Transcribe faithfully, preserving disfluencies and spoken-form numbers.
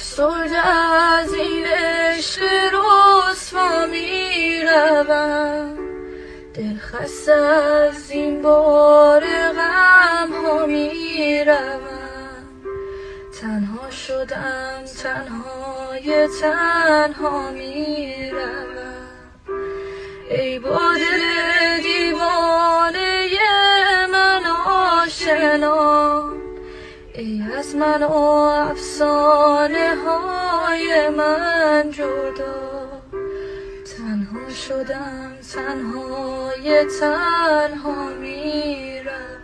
افسرده از این عشق رسوا میروم، دل خسته از این بار غم ها میروم. تنها شدم تنهای تنها میروم. ای با دل دیوانه من آشنا، ای از من و افسانه های من جدا. تنها شدم تنهای تنها میروم.